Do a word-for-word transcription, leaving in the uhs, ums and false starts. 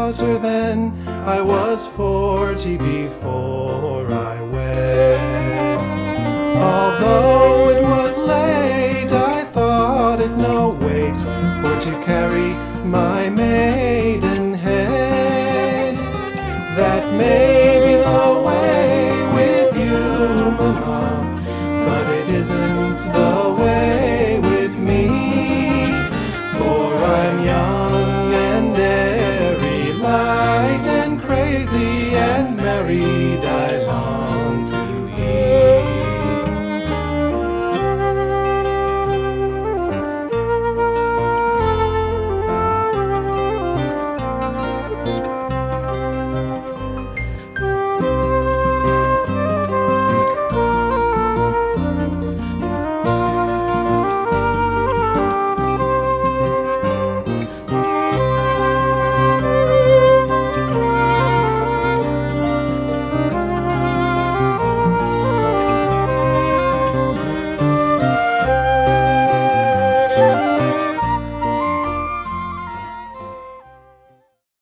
daughter then. I was forty before I wed. Although it was late, I thought it no weight for to carry my maidenhead. That may be the way with you, Mama, but it isn't the way with me. For I'm young and airy, light and crazy, and married I long